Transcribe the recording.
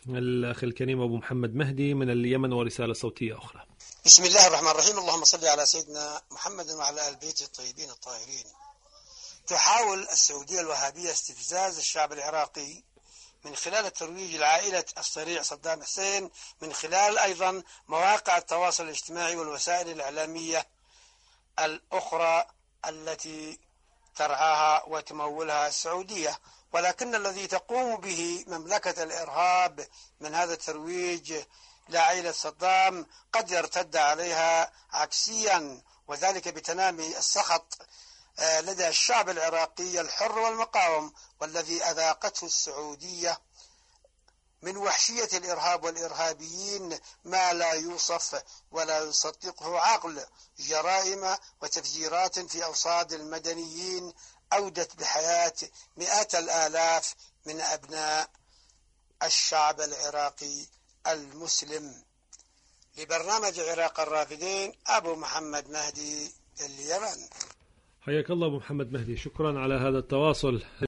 الأخ الكريم أبو محمد مهدي من اليمن ورسالة صوتية أخرى. بسم الله الرحمن الرحيم. اللهم صل على سيدنا محمد وعلى آل بيته الطيبين الطاهرين. تحاول السعودية الوهابية استفزاز الشعب العراقي من خلال الترويج لعائلة الصريع صدام حسين، من خلال أيضا مواقع التواصل الاجتماعي والوسائل الإعلامية الأخرى التي ترعاها وتمولها السعودية. ولكن الذي تقوم به مملكة الإرهاب من هذا الترويج لعائلة صدام قد يرتد عليها عكسيا، وذلك بتنامي السخط لدى الشعب العراقي الحر والمقاوم، والذي أذاقته السعودية من وحشية الإرهاب والإرهابيين ما لا يوصف ولا يصدقه عقل. جرائم وتفجيرات في أوصاد المدنيين أودت بحياة مئات الآلاف من أبناء الشعب العراقي المسلم. لبرنامج عراق الرافدين، أبو محمد مهدي، اليمن. حياك الله أبو محمد مهدي، شكرا على هذا التواصل.